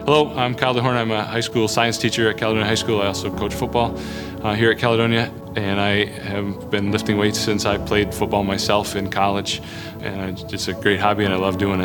Hello, I'm Kyle DeHorn. I'm a high school science teacher at Caledonia High School. I also coach football here at Caledonia, and I have been lifting weights since I played football myself in college, and it's a great hobby and I love doing it.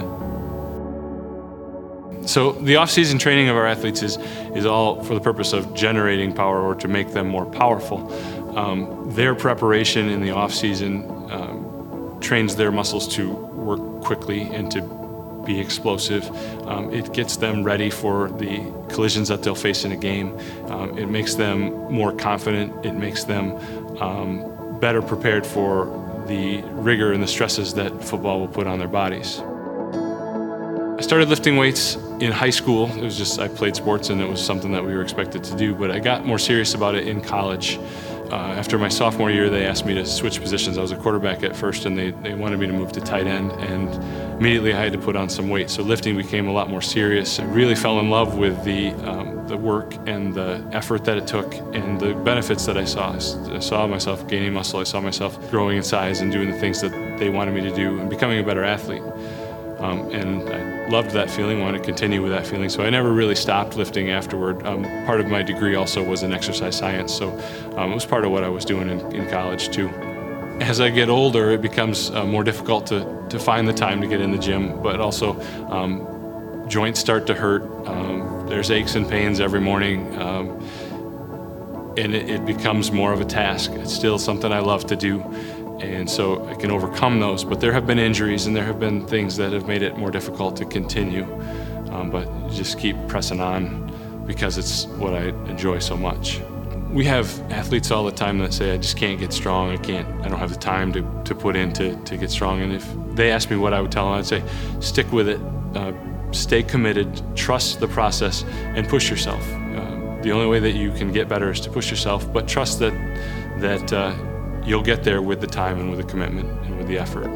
So the off-season training of our athletes is all for the purpose of generating power or to make them more powerful. Their preparation in the off-season trains their muscles to work quickly and to be explosive. It gets them ready for the collisions that they'll face in a game. It makes them more confident. It makes them better prepared for the rigor and the stresses that football will put on their bodies. I started lifting weights in high school. It was just, I played sports and it was something that we were expected to do, but I got more serious about it in college. After my sophomore year, they asked me to switch positions. I was a quarterback at first, and they wanted me to move to tight end, and immediately I had to put on some weight. So lifting became a lot more serious. I really fell in love with the work and the effort that it took and the benefits that I saw. I saw myself gaining muscle. I saw myself growing in size and doing the things that they wanted me to do and becoming a better athlete. And I loved that feeling, wanted to continue with that feeling, so I never really stopped lifting afterward. Part of my degree also was in exercise science, so it was part of what I was doing in college too. As I get older, it becomes more difficult to find the time to get in the gym, but also joints start to hurt. There's aches and pains every morning, and it becomes more of a task. It's still something I love to do, and so I can overcome those, but there have been injuries and there have been things that have made it more difficult to continue, but you just keep pressing on because it's what I enjoy so much. We have athletes all the time that say, I just can't get strong, I don't have the time to put in to get strong, and if they ask me what I would tell them, I'd say, stick with it, stay committed, trust the process, and push yourself. The only way that you can get better is to push yourself, but trust that you'll get there with the time and with the commitment and with the effort.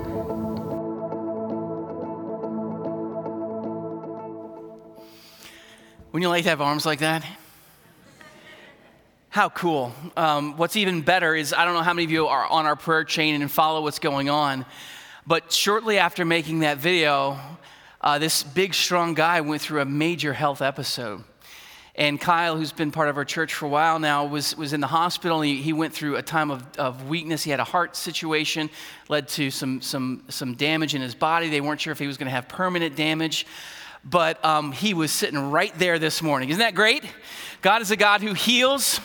Wouldn't you like to have arms like that? How cool. What's even better is, I don't know how many of you are on our prayer chain and follow what's going on, but shortly after making that video, this big, strong guy went through a major health episode. And Kyle, who's been part of our church for a while now, was in the hospital. He went through a time of weakness. He had a heart situation, led to some damage in his body. They weren't sure if he was going to have permanent damage, but he was sitting right there this morning. Isn't that great? God is a God who heals.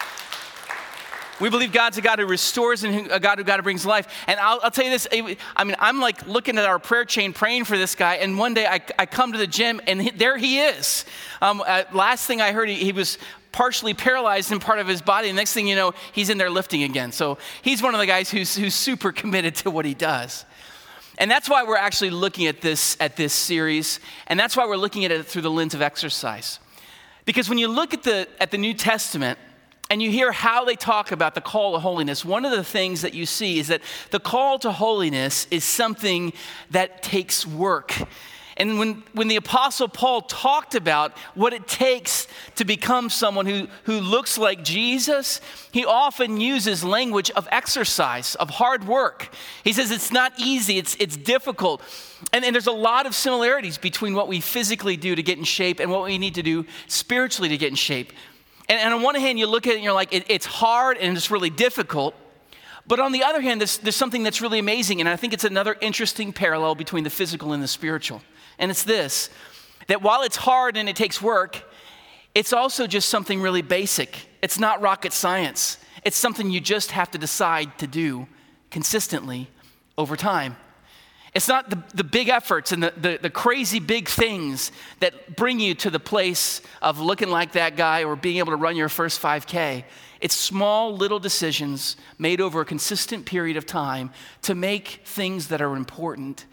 We believe God's a God who restores and a God who brings life. And I'll tell you this, I'm like looking at our prayer chain praying for this guy, and one day I come to the gym and there he is. Last thing I heard, he was partially paralyzed in part of his body. And next thing you know, he's in there lifting again. So he's one of the guys who's super committed to what he does. And that's why we're actually looking at this series, and that's why we're looking at it through the lens of exercise. Because when you look at the New Testament, and you hear how they talk about the call to holiness, one of the things that you see is that the call to holiness is something that takes work. And when the Apostle Paul talked about what it takes to become someone who looks like Jesus, he often uses language of exercise, of hard work. He says it's not easy, it's difficult. And there's a lot of similarities between what we physically do to get in shape and what we need to do spiritually to get in shape. And on one hand, you look at it and you're like, it's hard and it's really difficult. But on the other hand, there's something that's really amazing. And I think it's another interesting parallel between the physical and the spiritual. And it's this, that while it's hard and it takes work, it's also just something really basic. It's not rocket science. It's something you just have to decide to do consistently over time. It's not the big efforts and the crazy big things that bring you to the place of looking like that guy or being able to run your first 5K. It's small little decisions made over a consistent period of time to make things that are important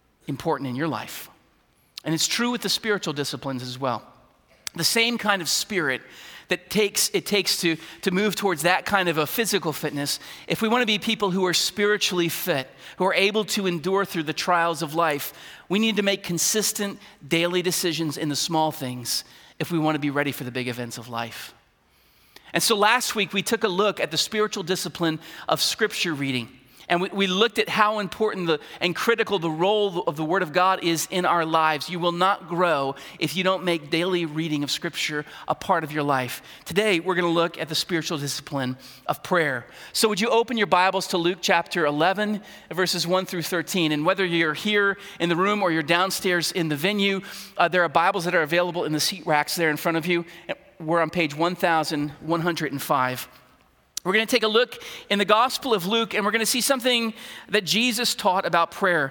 in your life. And it's true with the spiritual disciplines as well. The same kind of spirit that it takes to move towards that kind of a physical fitness. If we want to be people who are spiritually fit, who are able to endure through the trials of life, we need to make consistent daily decisions in the small things if we want to be ready for the big events of life. And so last week we took a look at the spiritual discipline of scripture reading. And we looked at how important and critical the role of the Word of God is in our lives. You will not grow if you don't make daily reading of Scripture a part of your life. Today, we're going to look at the spiritual discipline of prayer. So would you open your Bibles to Luke chapter 11, verses 1 through 13. And whether you're here in the room or you're downstairs in the venue, there are Bibles that are available in the seat racks there in front of you. We're on page 1105. We're going to take a look in the Gospel of Luke, and we're going to see something that Jesus taught about prayer.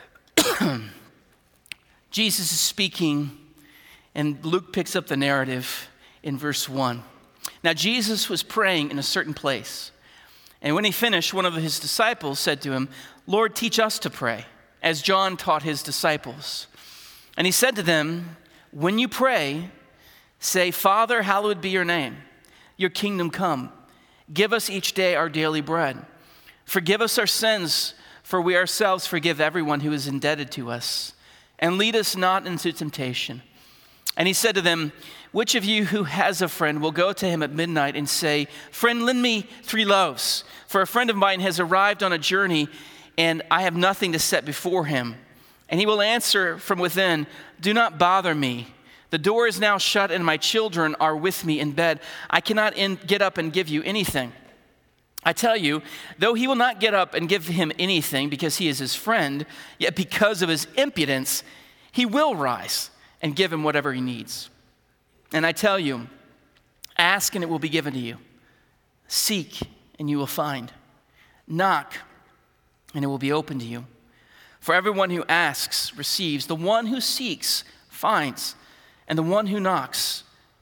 Jesus is speaking, and Luke picks up the narrative in verse 1. Now, Jesus was praying in a certain place, and when he finished, one of his disciples said to him, "Lord, teach us to pray, as John taught his disciples." And he said to them, "When you pray, say, 'Father, hallowed be your name. Your kingdom come. Give us each day our daily bread. Forgive us our sins, for we ourselves forgive everyone who is indebted to us. And lead us not into temptation.'" And he said to them, "Which of you who has a friend will go to him at midnight and say, 'Friend, lend me 3 loaves, for a friend of mine has arrived on a journey, and I have nothing to set before him?' And he will answer from within, 'Do not bother me. The door is now shut and my children are with me in bed. I cannot get up and give you anything.' I tell you, though he will not get up and give him anything because he is his friend, yet because of his impudence, he will rise and give him whatever he needs. And I tell you, ask and it will be given to you. Seek and you will find. Knock and it will be open to you. For everyone who asks receives. The one who seeks finds. And to the one who knocks,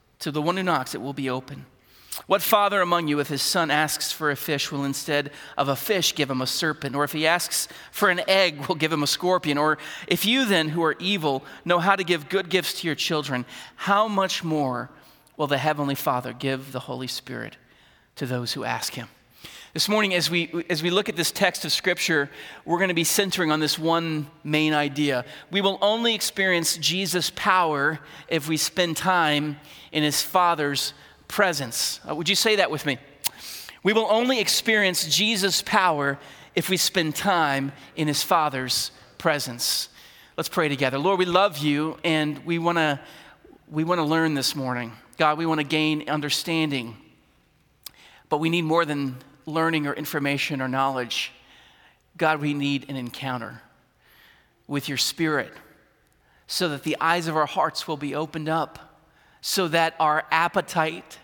it will be open. What father among you, if his son asks for a fish, will instead of a fish give him a serpent? Or if he asks for an egg, will give him a scorpion? Or if you then, who are evil, know how to give good gifts to your children, how much more will the Heavenly Father give the Holy Spirit to those who ask him?" This morning, as we look at this text of Scripture, we're going to be centering on this one main idea. We will only experience Jesus' power if we spend time in his Father's presence. Would you say that with me? We will only experience Jesus' power if we spend time in his Father's presence. Let's pray together. Lord, we love you, and we want to learn this morning. God, we want to gain understanding, but we need more than learning or information or knowledge. God, we need an encounter with your Spirit so that the eyes of our hearts will be opened up, so that our appetite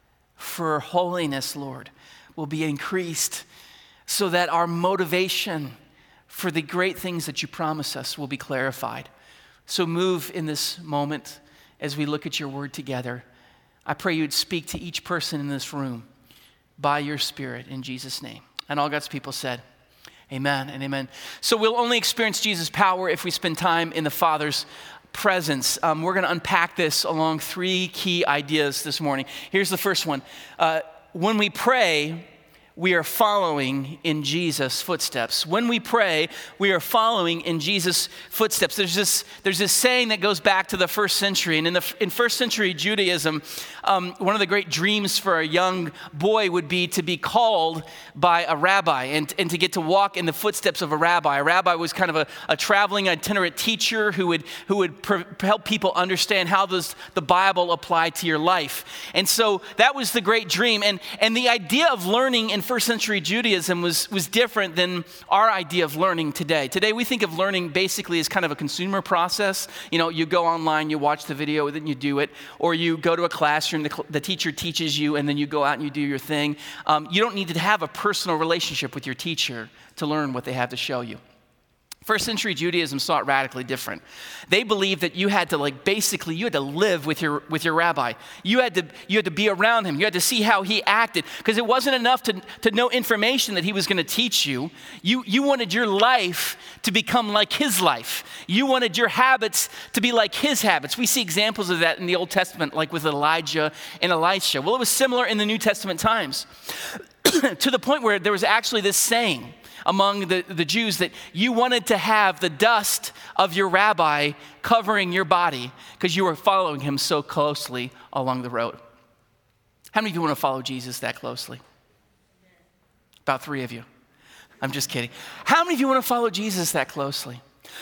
for holiness, Lord, will be increased, so that our motivation for the great things that you promise us will be clarified. So move in this moment as we look at your word together. I pray you'd speak to each person in this room by your Spirit, in Jesus' name. And all God's people said, amen and amen. So we'll only experience Jesus' power if we spend time in the Father's presence. We're going to unpack this along 3 key ideas this morning. Here's the first one. When we pray, we are following in Jesus' footsteps. When we pray, we are following in Jesus' footsteps. There's this saying that goes back to the first century. And in first century Judaism, one of the great dreams for a young boy would be to be called by a rabbi and to get to walk in the footsteps of a rabbi. A rabbi was kind of a traveling itinerant teacher who would help people understand how does the Bible apply to your life. And so that was the great dream. And the idea of learning in first century Judaism was different than our idea of learning today. Today we think of learning basically as kind of a consumer process. You know, you go online, you watch the video, then you do it, or you go to a classroom, the teacher teaches you, and then you go out and you do your thing. You don't need to have a personal relationship with your teacher to learn what they have to show you. First century Judaism saw it radically different. They believed that you had to live with your rabbi. You had to be around him. You had to see how he acted, because it wasn't enough to know information that he was going to teach you. You wanted your life to become like his life. You wanted your habits to be like his habits. We see examples of that in the Old Testament, like with Elijah and Elisha. Well, it was similar in the New Testament times, to the point where there was actually this saying among the Jews that you wanted to have the dust of your rabbi covering your body because you were following him so closely along the road. How many of you want to follow Jesus that closely? About 3 of you. I'm just kidding. How many of you want to follow Jesus that closely?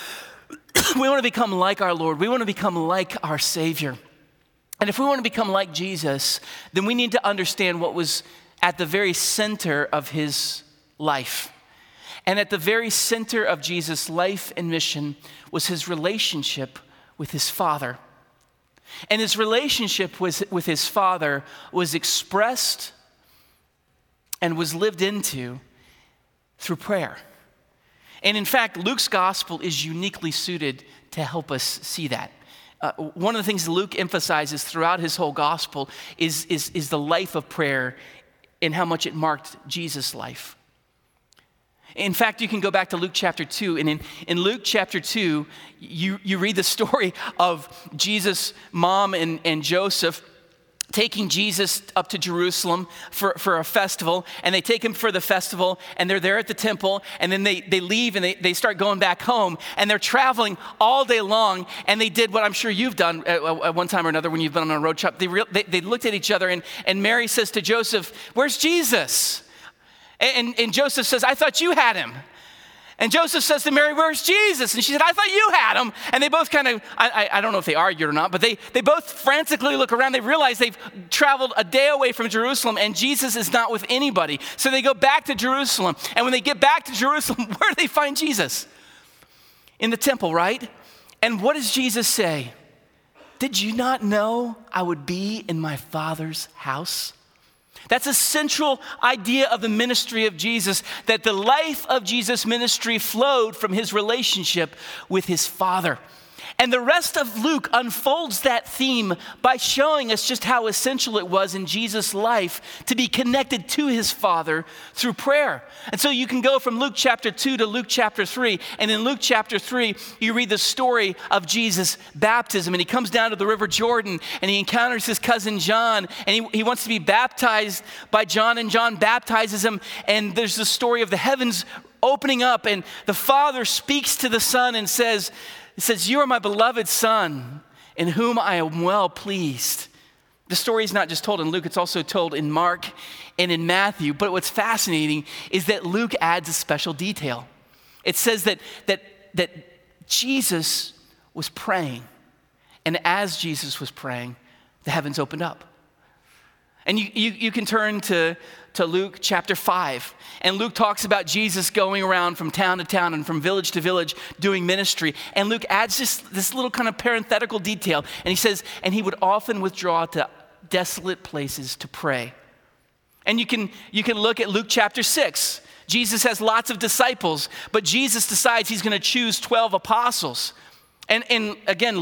We want to become like our Lord. We want to become like our Savior. And if we want to become like Jesus, then we need to understand what was at the very center of his life. And at the very center of Jesus' life and mission was his relationship with his Father. And his relationship with his Father was expressed and was lived into through prayer. And in fact, Luke's gospel is uniquely suited to help us see that. One of the things Luke emphasizes throughout his whole gospel is the life of prayer and how much it marked Jesus' life. In fact, you can go back to Luke chapter 2, and in Luke chapter 2, you read the story of Jesus' mom and Joseph taking Jesus up to Jerusalem for a festival, and they take him for the festival, and they're there at the temple, and then they leave and they start going back home, and they're traveling all day long, and they did what I'm sure you've done at one time or another when you've been on a road trip. They looked at each other, and Mary says to Joseph, "Where's Jesus?" And Joseph says, "I thought you had him." And Joseph says to Mary, "Where's Jesus?" And she said, "I thought you had him." And they both kind of, I don't know if they argued or not, but they both frantically look around. They realize they've traveled a day away from Jerusalem and Jesus is not with anybody. So they go back to Jerusalem. And when they get back to Jerusalem, where do they find Jesus? In the temple, right? And what does Jesus say? "Did you not know I would be in my Father's house?" That's a central idea of the ministry of Jesus, that the life of Jesus' ministry flowed from his relationship with his Father. And the rest of Luke unfolds that theme by showing us just how essential it was in Jesus' life to be connected to his Father through prayer. And so you can go from Luke chapter 2 to Luke chapter 3. And in Luke chapter 3, you read the story of Jesus' baptism. And he comes down to the River Jordan and he encounters his cousin John. And he wants to be baptized by John, and John baptizes him. And there's the story of the heavens opening up, and the Father speaks to the Son and says, "You are my beloved Son, in whom I am well pleased." The story is not just told in Luke, it's also told in Mark and in Matthew. But what's fascinating is that Luke adds a special detail. It says that Jesus was praying, and as Jesus was praying, the heavens opened up. And you can turn to Luke chapter 5. And Luke talks about Jesus going around from town to town and from village to village doing ministry. And Luke adds this little kind of parenthetical detail. And he says, and he would often withdraw to desolate places to pray. And you can look at Luke chapter 6. Jesus has lots of disciples, but Jesus decides he's going to choose 12 apostles. And again,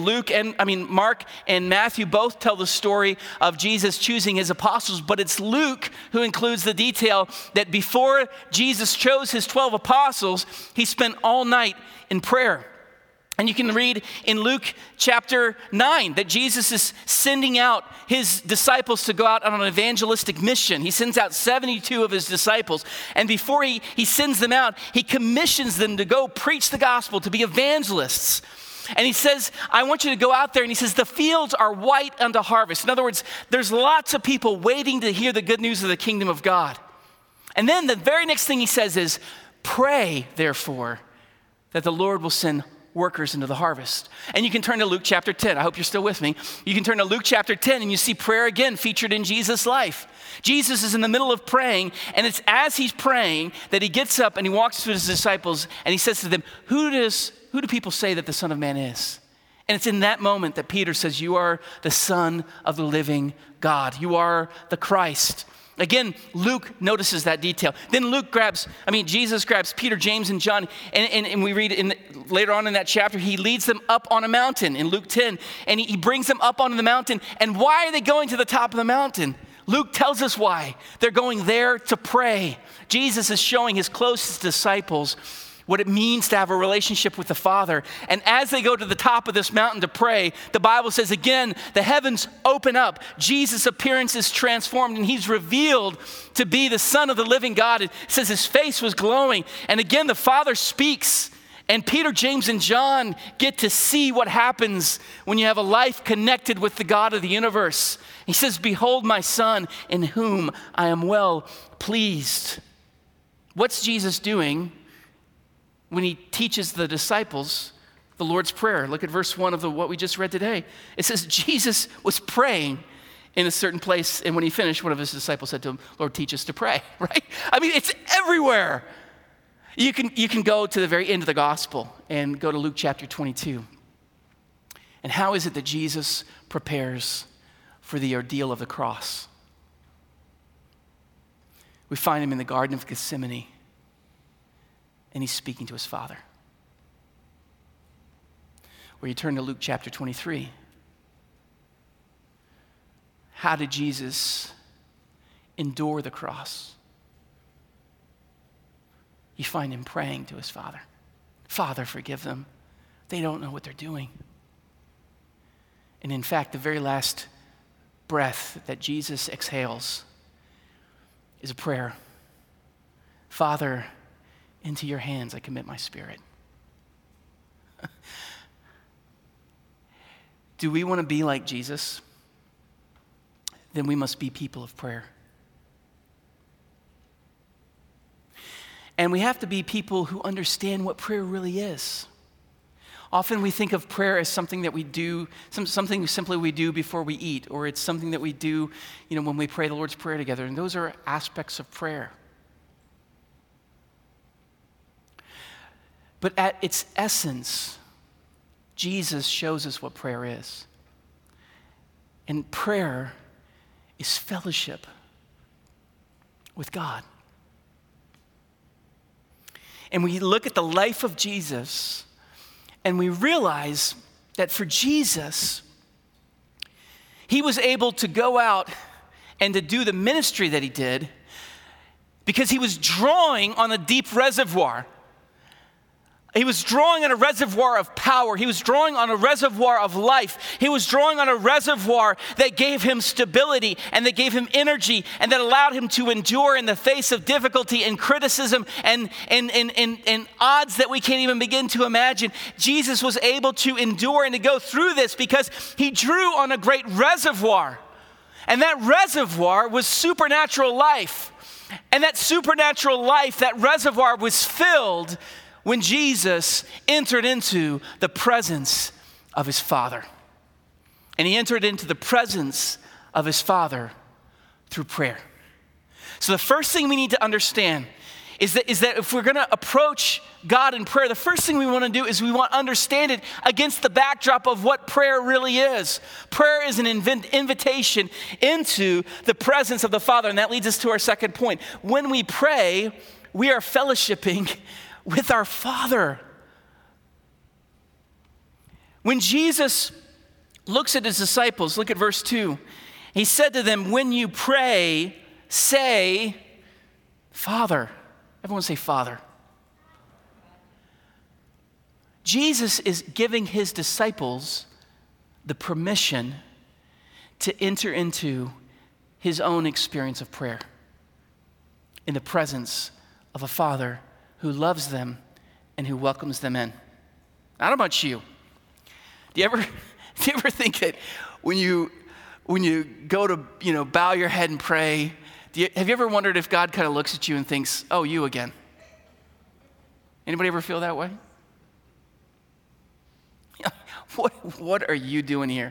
Mark and Matthew both tell the story of Jesus choosing his apostles, but it's Luke who includes the detail that before Jesus chose his 12 apostles, he spent all night in prayer. And you can read in Luke chapter 9 that Jesus is sending out his disciples to go out on an evangelistic mission. He sends out 72 of his disciples. And before he sends them out, he commissions them to go preach the gospel, to be evangelists. And he says, "I want you to go out there," and he says, "the fields are white unto harvest." In other words, there's lots of people waiting to hear the good news of the kingdom of God. And then the very next thing he says is, "Pray, therefore, that the Lord will send workers into the harvest." And you can turn to Luke chapter 10. I hope you're still with me. You can turn to Luke chapter 10 and you see prayer again featured in Jesus' life. Jesus is in the middle of praying, and it's as he's praying that he gets up and he walks to his disciples and he says to them, Who do people say that the Son of Man is?" And it's in that moment that Peter says, "You are the Son of the living God. You are the Christ." Again, Luke notices that detail. Then Jesus grabs Peter, James, and John, and we read later on in that chapter, he leads them up on a mountain in Luke 10, and he brings them up onto the mountain. And why are they going to the top of the mountain? Luke tells us why. They're going there to pray. Jesus is showing his closest disciples what it means to have a relationship with the Father. And as they go to the top of this mountain to pray, the Bible says again, the heavens open up. Jesus' appearance is transformed and he's revealed to be the Son of the living God. It says his face was glowing. And again, the Father speaks. And Peter, James, and John get to see what happens when you have a life connected with the God of the universe. He says, "Behold my Son, in whom I am well pleased." What's Jesus doing when he teaches the disciples the Lord's Prayer? Look at verse 1 of what we just read today. It says Jesus was praying in a certain place, and when he finished, one of his disciples said to him, Lord, teach us to pray, right? I mean, it's everywhere. You can go to the very end of the gospel and go to Luke chapter 22. And how is it that Jesus prepares for the ordeal of the cross? We find him in the Garden of Gethsemane, and he's speaking to his Father. Or you turn to Luke chapter 23. How did Jesus endure the cross? You find him praying to his Father. Father, forgive them. They don't know what they're doing. And in fact, the very last breath that Jesus exhales is a prayer. Father, into your hands I commit my spirit. Do we want to be like Jesus? Then we must be people of prayer. And we have to be people who understand what prayer really is. Often we think of prayer as something that we do, something simply we do before we eat, or it's something that we do, when we pray the Lord's Prayer together. And those are aspects of prayer. But at its essence, Jesus shows us what prayer is. And prayer is fellowship with God. And we look at the life of Jesus, and we realize that for Jesus, he was able to go out and to do the ministry that he did because he was drawing on a deep reservoir. He was drawing on a reservoir of power. He was drawing on a reservoir of life. He was drawing on a reservoir that gave him stability and that gave him energy and that allowed him to endure in the face of difficulty and criticism and odds that we can't even begin to imagine. Jesus was able to endure and to go through this because he drew on a great reservoir. And that reservoir was supernatural life. And that supernatural life, that reservoir was filled when Jesus entered into the presence of his Father. And he entered into the presence of his Father through prayer. So the first thing we need to understand is that if we're going to approach God in prayer, the first thing we want to do is we want to understand it against the backdrop of what prayer really is. Prayer is an invitation into the presence of the Father, and that leads us to our second point. When we pray, we are fellowshipping with our Father. When Jesus looks at his disciples, look at verse 2. He said to them, when you pray, say, Father. Everyone say, Father. Jesus is giving his disciples the permission to enter into his own experience of prayer in the presence of a Father who loves them and who welcomes them in. I don't know about you. Do you ever think that when you go to bow your head and pray, have you ever wondered if God kind of looks at you and thinks, oh, you again? Anybody ever feel that way? What are you doing here?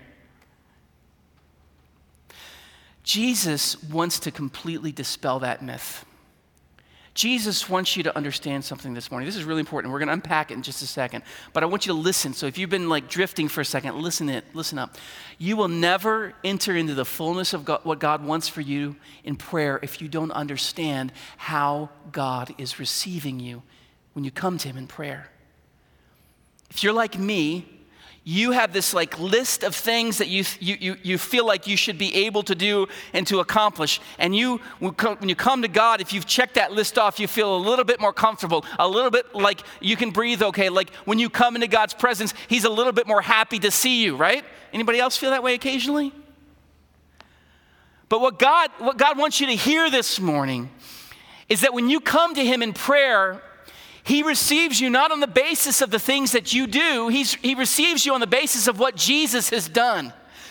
Jesus wants to completely dispel that myth. Jesus wants you to understand something this morning. This is really important. We're going to unpack it in just a second. But I want you to listen. So if you've been drifting for a second, listen up. You will never enter into the fullness of what God wants for you in prayer if you don't understand how God is receiving you when you come to him in prayer. If you're like me, you have this list of things that you feel like you should be able to do and to accomplish. And when you come to God, if you've checked that list off, you feel a little bit more comfortable, a little bit like you can breathe okay. Like when you come into God's presence, he's a little bit more happy to see you, right? Anybody else feel that way occasionally? But what God wants you to hear this morning is that when you come to him in prayer, he receives you not on the basis of the things that you do. He receives you on the basis of what Jesus has done.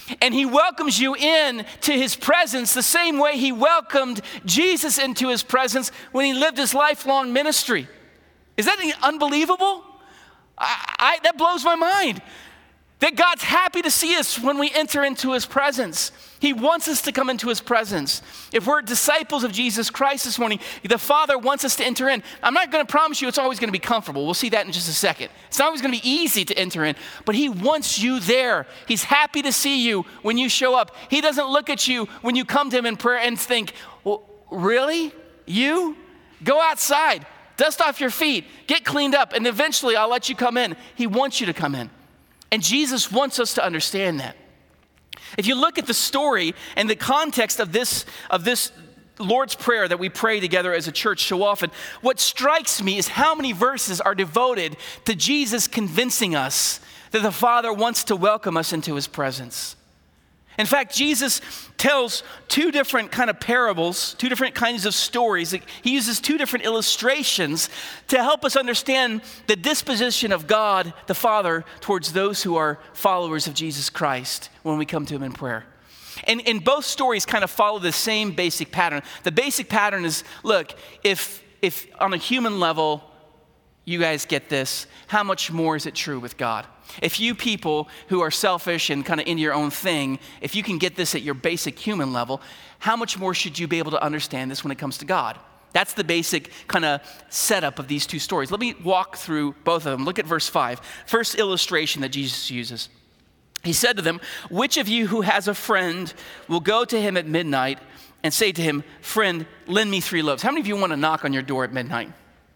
And he welcomes you in to his presence the same way he welcomed Jesus into his presence when he lived his lifelong ministry. Is that unbelievable? That blows my mind. That God's happy to see us when we enter into his presence. He wants us to come into his presence. If we're disciples of Jesus Christ this morning, the Father wants us to enter in. I'm not going to promise you it's always going to be comfortable. We'll see that in just a second. It's not always going to be easy to enter in, but he wants you there. He's happy to see you when you show up. He doesn't look at you when you come to him in prayer and think, well, really? You? Go outside, dust off your feet, get cleaned up, and eventually I'll let you come in. He wants you to come in. And Jesus wants us to understand that. If you look at the story and the context of this Lord's Prayer that we pray together as a church so often, what strikes me is how many verses are devoted to Jesus convincing us that the Father wants to welcome us into his presence. In fact, Jesus tells two different kind of parables, two different kinds of stories. He uses two different illustrations to help us understand the disposition of God, the Father, towards those who are followers of Jesus Christ when we come to him in prayer. And both stories kind of follow the same basic pattern. The basic pattern is, look, if on a human level, you guys get this, how much more is it true with God? If you people who are selfish and kind of into your own thing, if you can get this at your basic human level, how much more should you be able to understand this when it comes to God? That's the basic kind of setup of these two stories. Let me walk through both of them. Look at verse 5. First illustration that Jesus uses. He said to them, which of you who has a friend will go to him at midnight and say to him, friend, lend me 3 loaves? How many of you want to knock on your door at midnight?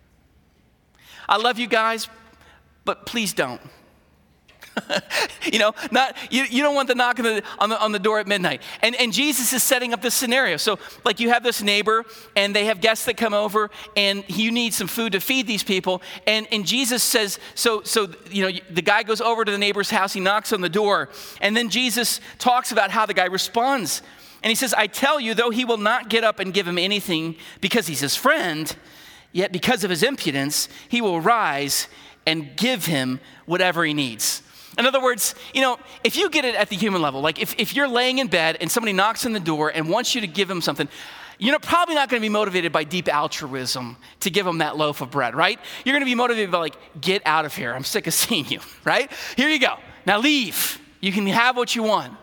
I love you guys, but please don't. You don't want the knock on the door at midnight. And Jesus is setting up this scenario. So like you have this neighbor and they have guests that come over and you need some food to feed these people. And Jesus says, so the guy goes over to the neighbor's house, he knocks on the door. And then Jesus talks about how the guy responds. And he says, I tell you, though he will not get up and give him anything because he's his friend, yet because of his impudence, he will rise and give him whatever he needs. In other words, if you get it at the human level, like if you're laying in bed and somebody knocks on the door and wants you to give them something, you're probably not going to be motivated by deep altruism to give them that loaf of bread, right? You're going to be motivated by get out of here. I'm sick of seeing you, right? Here you go. Now leave. You can have what you want.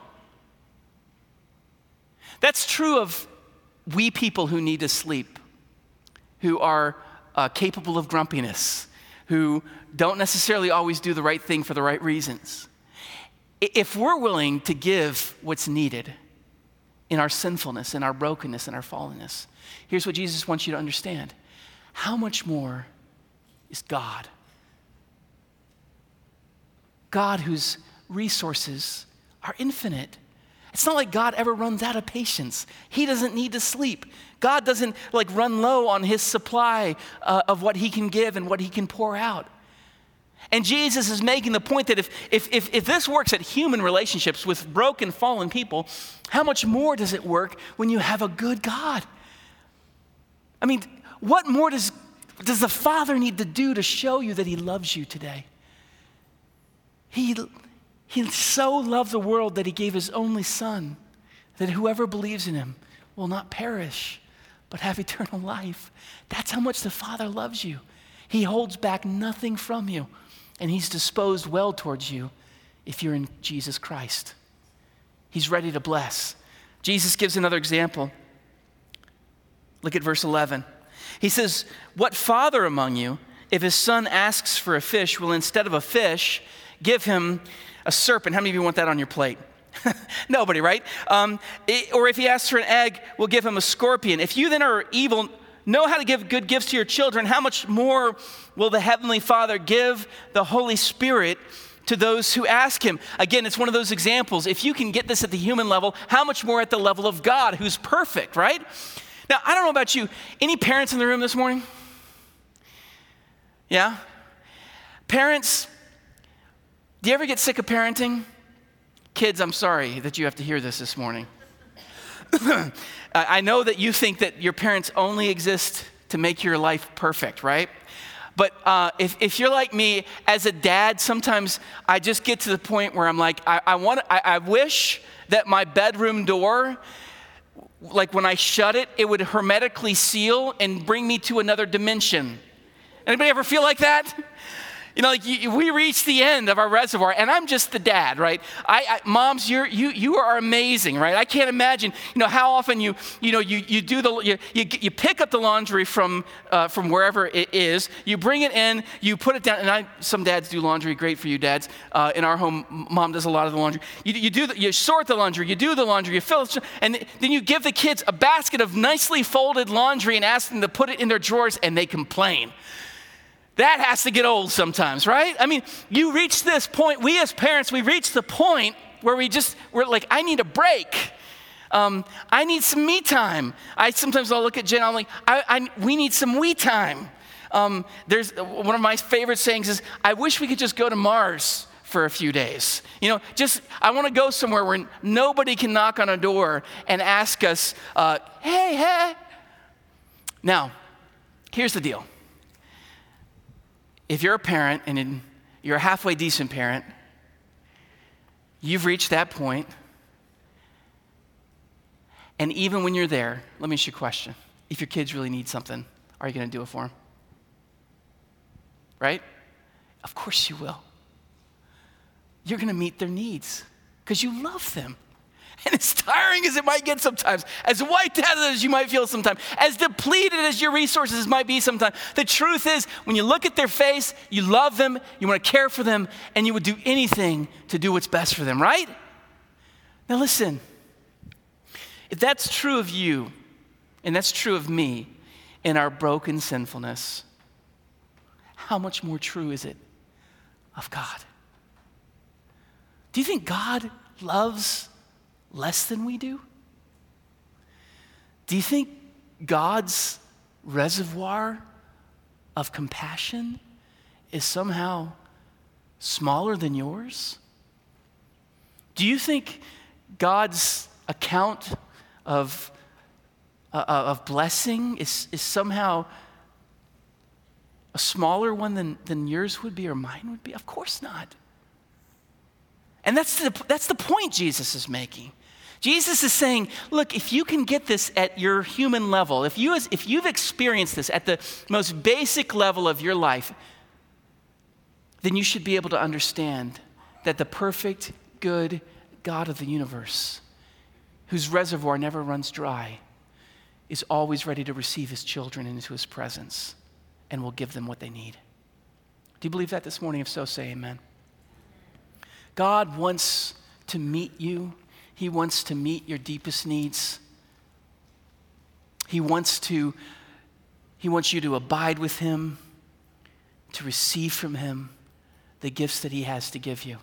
That's true of we people who need to sleep, who are capable of grumpiness, who don't necessarily always do the right thing for the right reasons. If we're willing to give what's needed in our sinfulness, in our brokenness, in our fallenness, here's what Jesus wants you to understand. How much more is God? God whose resources are infinite. It's not like God ever runs out of patience. He doesn't need to sleep. God doesn't run low on his supply of what he can give and what he can pour out. And Jesus is making the point that if this works at human relationships with broken, fallen people, how much more does it work when you have a good God? I mean, what more does the Father need to do to show you that he loves you today? He so loved the world that he gave his only Son, that whoever believes in him will not perish, but have eternal life. That's how much the Father loves you. He holds back nothing from you, and he's disposed well towards you if you're in Jesus Christ. He's ready to bless. Jesus gives another example. Look at verse 11. He says, what father among you, if his son asks for a fish, will instead of a fish give him a serpent? How many of you want that on your plate? Nobody, right? Or if he asks for an egg, we'll give him a scorpion. If you then are evil, know how to give good gifts to your children, how much more will the Heavenly Father give the Holy Spirit to those who ask him? Again, it's one of those examples. If you can get this at the human level, how much more at the level of God, who's perfect, right? Now, I don't know about you. Any parents in the room this morning? Yeah? Parents, do you ever get sick of parenting? Kids, I'm sorry that you have to hear this morning. I know that you think that your parents only exist to make your life perfect, right? But if you're like me, as a dad, sometimes I just get to the point where I'm like, I wish that my bedroom door, like when I shut it, it would hermetically seal and bring me to another dimension. Anybody ever feel like that? You know, like we reach the end of our reservoir, and I'm just the dad, right? Moms, you are amazing, right? I can't imagine, how often you pick up the laundry from wherever it is, you bring it in, you put it down, and some dads do laundry, great for you dads. In our home, mom does a lot of the laundry. You sort the laundry, you do the laundry, you fill it, and then you give the kids a basket of nicely folded laundry and ask them to put it in their drawers, and they complain. That has to get old sometimes, right? I mean, you reach this point, we as parents, we reach the point where we're like, I need a break. I need some me time. Sometimes I'll look at Jen, I'm like, we need some we time. There's one of my favorite sayings is, I wish we could just go to Mars for a few days. I want to go somewhere where nobody can knock on a door and ask us, hey. Now, here's the deal. If you're a parent and you're a halfway decent parent, you've reached that point. And even when you're there, let me ask you a question. If your kids really need something, are you going to do it for them? Right? Of course you will. You're going to meet their needs because you love them. And as tiring as it might get sometimes, as wiped out as you might feel sometimes, as depleted as your resources might be sometimes, the truth is, when you look at their face, you love them, you want to care for them, and you would do anything to do what's best for them, right? Now listen, if that's true of you, and that's true of me in our broken sinfulness, how much more true is it of God? Do you think God loves less than we do? Do you think God's reservoir of compassion is somehow smaller than yours? Do you think God's account of blessing is somehow a smaller one than yours would be or mine would be? Of course not. And that's the point Jesus is making. Jesus is saying, look, if you can get this at your human level, if you've experienced this at the most basic level of your life, then you should be able to understand that the perfect, good God of the universe, whose reservoir never runs dry, is always ready to receive his children into his presence and will give them what they need. Do you believe that this morning? If so, say amen. God wants to meet you. He wants to meet your deepest needs. He wants you to abide with him, to receive from him the gifts that he has to give you.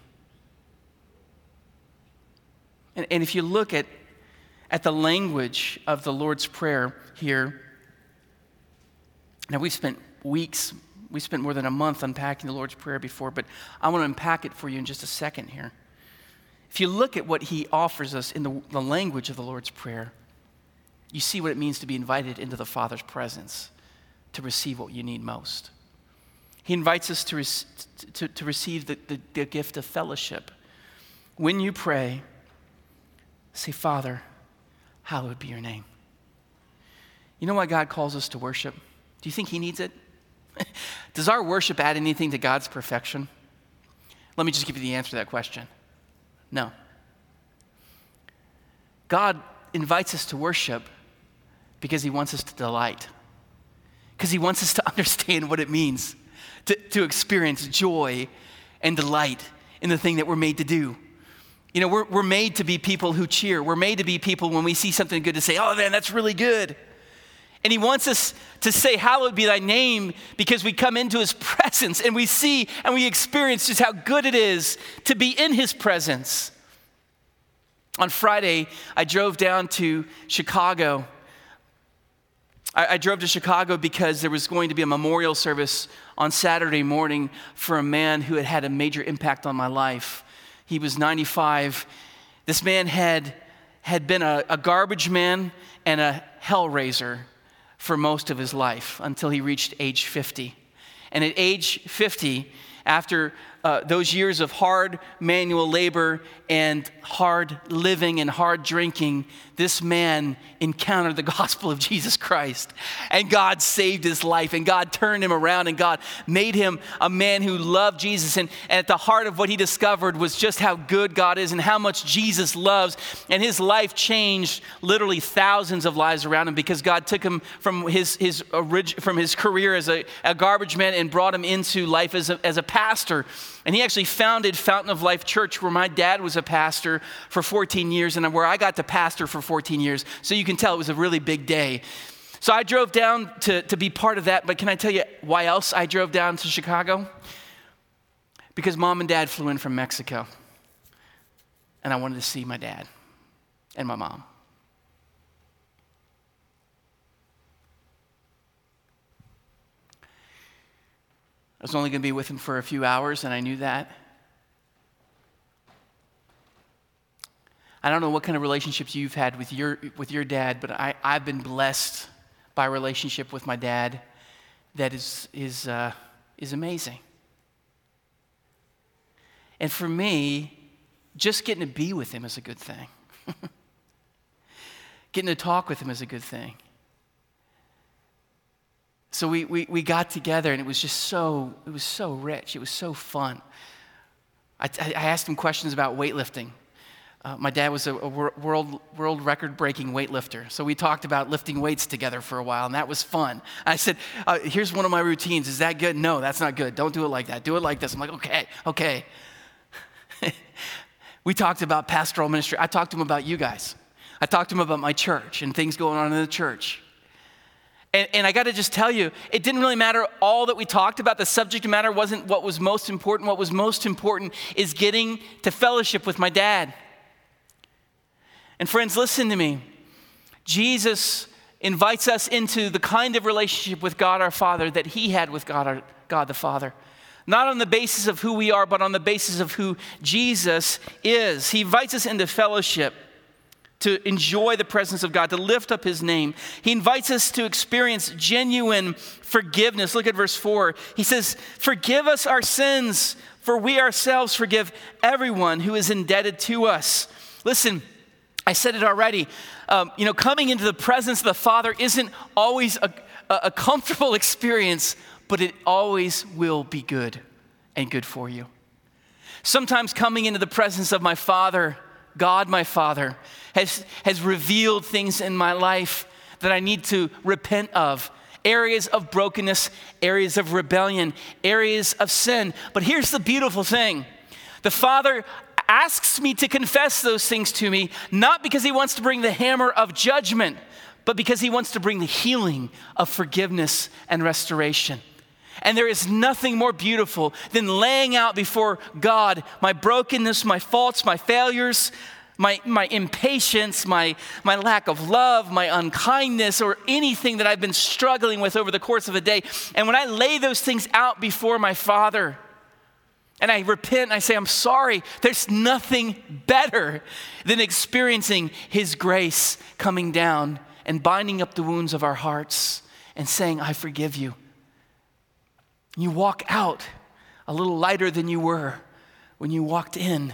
And if you look at the language of the Lord's Prayer here, now we spent more than a month unpacking the Lord's Prayer before, but I want to unpack it for you in just a second here. If you look at what he offers us in the language of the Lord's Prayer, you see what it means to be invited into the Father's presence to receive what you need most. He invites us to receive the gift of fellowship. When you pray, say, Father, hallowed be your name. You know why God calls us to worship? Do you think he needs it? Does our worship add anything to God's perfection? Let me just give you the answer to that question. No. God invites us to worship because he wants us to delight. Because he wants us to understand what it means to experience joy and delight in the thing that we're made to do. You know, we're made to be people who cheer. We're made to be people when we see something good to say, oh man, that's really good. And he wants us to say, hallowed be thy name, because we come into his presence and we see and we experience just how good it is to be in his presence. On Friday, I drove down to Chicago. I drove to Chicago because there was going to be a memorial service on Saturday morning for a man who had had a major impact on my life. He was 95. This man had been a garbage man and a hell raiser for most of his life until he reached age 50. And at age 50, after those years of hard manual labor and hard living and hard drinking, this man encountered the gospel of Jesus Christ. And God saved his life, and God turned him around, and God made him a man who loved Jesus. And at the heart of what he discovered was just how good God is and how much Jesus loves. And his life changed literally thousands of lives around him, because God took him from his career as a garbage man and brought him into life as a pastor. And he actually founded Fountain of Life Church, where my dad was a pastor for 14 years and where I got to pastor for 14 years. So you can tell it was a really big day. So I drove down to be part of that. But can I tell you why else I drove down to Chicago? Because Mom and Dad flew in from Mexico. And I wanted to see my dad and my mom. I was only going to be with him for a few hours, and I knew that. I don't know what kind of relationships you've had with your dad, but I've been blessed by a relationship with my dad that is amazing. And for me, just getting to be with him is a good thing. Getting to talk with him is a good thing. So we got together, and it was so rich. It was so fun. I asked him questions about weightlifting. My dad was a world record-breaking weightlifter. So we talked about lifting weights together for a while, and that was fun. I said, here's one of my routines. Is that good? No, that's not good. Don't do it like that. Do it like this. I'm like, okay. We talked about pastoral ministry. I talked to him about you guys. I talked to him about my church and things going on in the church. And I got to just tell you, it didn't really matter all that we talked about. The subject matter wasn't what was most important. What was most important is getting to fellowship with my dad. And friends, listen to me. Jesus invites us into the kind of relationship with God our Father that he had with God the Father. Not on the basis of who we are, but on the basis of who Jesus is. He invites us into fellowship, to enjoy the presence of God, to lift up his name. He invites us to experience genuine forgiveness. Look at verse 4. He says, "Forgive us our sins, for we ourselves forgive everyone who is indebted to us." Listen, I said it already. Coming into the presence of the Father isn't always a comfortable experience, but it always will be good and good for you. Sometimes coming into the presence of my Father, God, my Father, has revealed things in my life that I need to repent of. Areas of brokenness, areas of rebellion, areas of sin. But here's the beautiful thing. The Father asks me to confess those things to me, not because he wants to bring the hammer of judgment, but because he wants to bring the healing of forgiveness and restoration. And there is nothing more beautiful than laying out before God my brokenness, my faults, my failures, my impatience, my lack of love, my unkindness, or anything that I've been struggling with over the course of a day. And when I lay those things out before my Father, and I repent and I say, I'm sorry, there's nothing better than experiencing his grace coming down and binding up the wounds of our hearts and saying, I forgive you. You walk out a little lighter than you were when you walked in.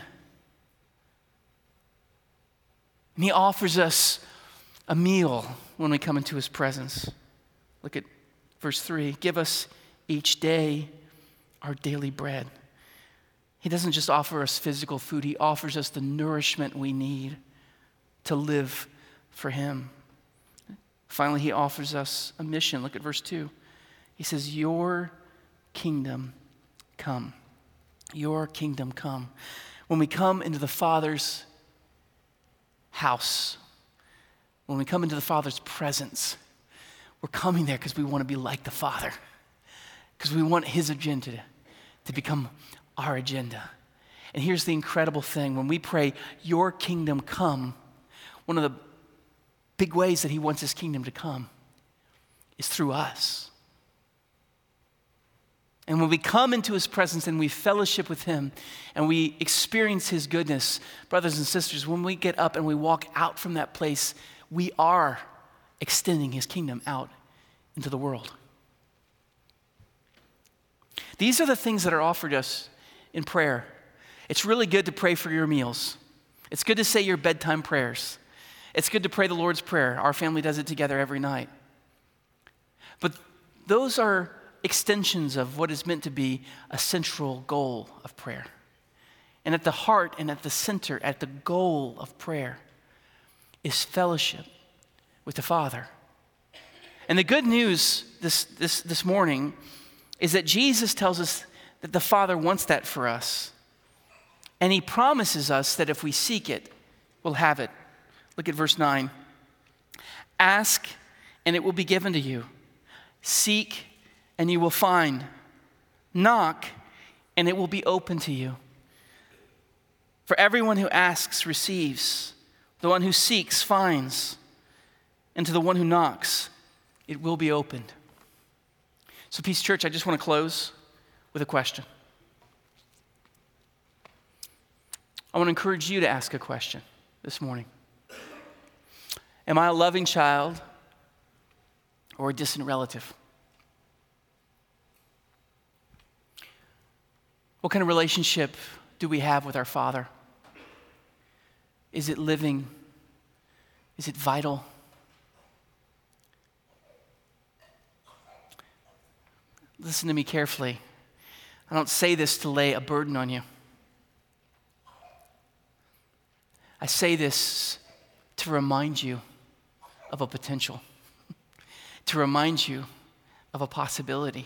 And he offers us a meal when we come into his presence. Look at verse 3. Give us each day our daily bread. He doesn't just offer us physical food. He offers us the nourishment we need to live for him. Finally, he offers us a mission. Look at verse 2. He says, your kingdom come. Your kingdom come. When we come into the Father's house, when we come into the Father's presence, we're coming there because we want to be like the Father, because we want his agenda to become our agenda. And here's the incredible thing. When we pray, your kingdom come, one of the big ways that he wants his kingdom to come is through us. And when we come into his presence and we fellowship with him and we experience his goodness, brothers and sisters, when we get up and we walk out from that place, we are extending his kingdom out into the world. These are the things that are offered us in prayer. It's really good to pray for your meals. It's good to say your bedtime prayers. It's good to pray the Lord's Prayer. Our family does it together every night. But those are extensions of what is meant to be a central goal of prayer. And at the heart and at the center, at the goal of prayer, is fellowship with the Father. And the good news this morning is that Jesus tells us that the Father wants that for us. And he promises us that if we seek it, we'll have it. Look at verse 9. Ask, and it will be given to you. Seek, and you will find. Knock, and it will be open to you. For everyone who asks receives. The one who seeks finds. And to the one who knocks, it will be opened. So, Peace Church, I just want to close with a question. I want to encourage you to ask a question this morning. Am I a loving child or a distant relative? What kind of relationship do we have with our Father? Is it living? Is it vital? Listen to me carefully. I don't say this to lay a burden on you. I say this to remind you of a potential, to remind you of a possibility,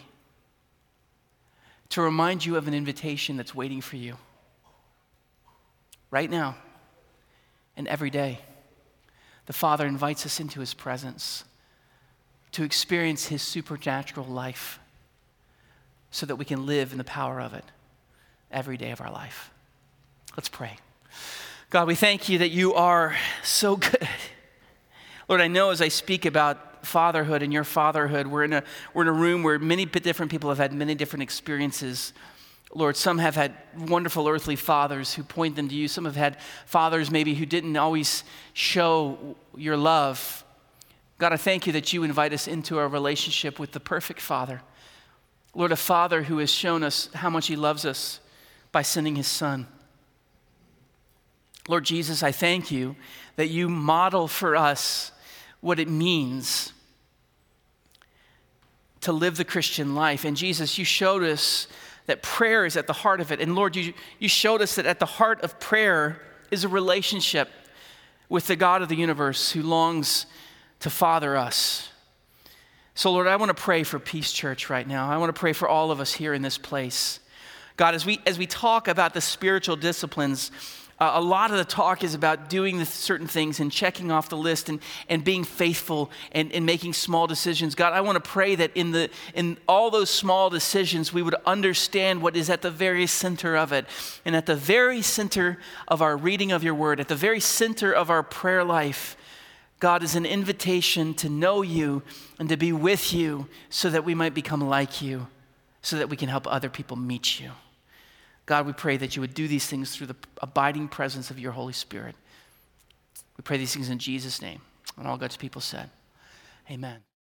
to remind you of an invitation that's waiting for you right now and every day. The Father invites us into his presence to experience his supernatural life so that we can live in the power of it every day of our life. Let's pray. God, we thank you that you are so good. Lord, I know as I speak about fatherhood and your fatherhood, we're in a room where many different people have had many different experiences. Lord, some have had wonderful earthly fathers who point them to you. Some have had fathers maybe who didn't always show your love. God, I thank you that you invite us into a relationship with the perfect Father. Lord, a Father who has shown us how much he loves us by sending his Son. Lord Jesus, I thank you that you model for us what it means to live the Christian life. And Jesus, you showed us that prayer is at the heart of it. And Lord, you showed us that at the heart of prayer is a relationship with the God of the universe who longs to father us. So Lord, I want to pray for Peace Church right now. I want to pray for all of us here in this place. God, as we talk about the spiritual disciplines, a lot of the talk is about doing certain things and checking off the list and being faithful and making small decisions. God, I want to pray that in all those small decisions, we would understand what is at the very center of it. And at the very center of our reading of your word, at the very center of our prayer life, God, is an invitation to know you and to be with you so that we might become like you, so that we can help other people meet you. God, we pray that you would do these things through the abiding presence of your Holy Spirit. We pray these things in Jesus' name. And all God's people said, amen.